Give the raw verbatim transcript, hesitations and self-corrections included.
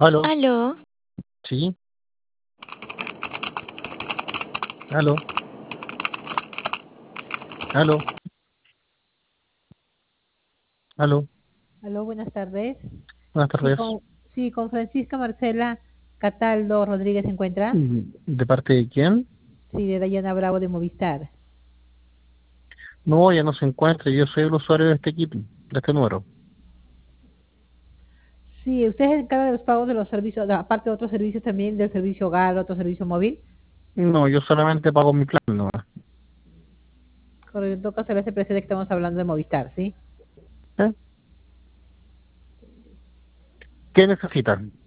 Aló, Aló, sí, aló, aló, aló, Aló, buenas tardes. buenas Sí, tardes. con, sí, con Francisca Marcela Cataldo Rodríguez se encuentra. Mm, ¿De parte de quién? Sí, de Dayana Bravo de Movistar. No, ya no se encuentra, yo soy el usuario de este equipo, de este número. Sí, usted se encarga de los pagos de los servicios, de- aparte de otros servicios también, del servicio hogar, otro servicio móvil. No, yo solamente pago mi plan, no. Correcto, en todo caso, le hace presente que estamos hablando de Movistar, ¿sí? ¿Eh? ¿Qué necesitan?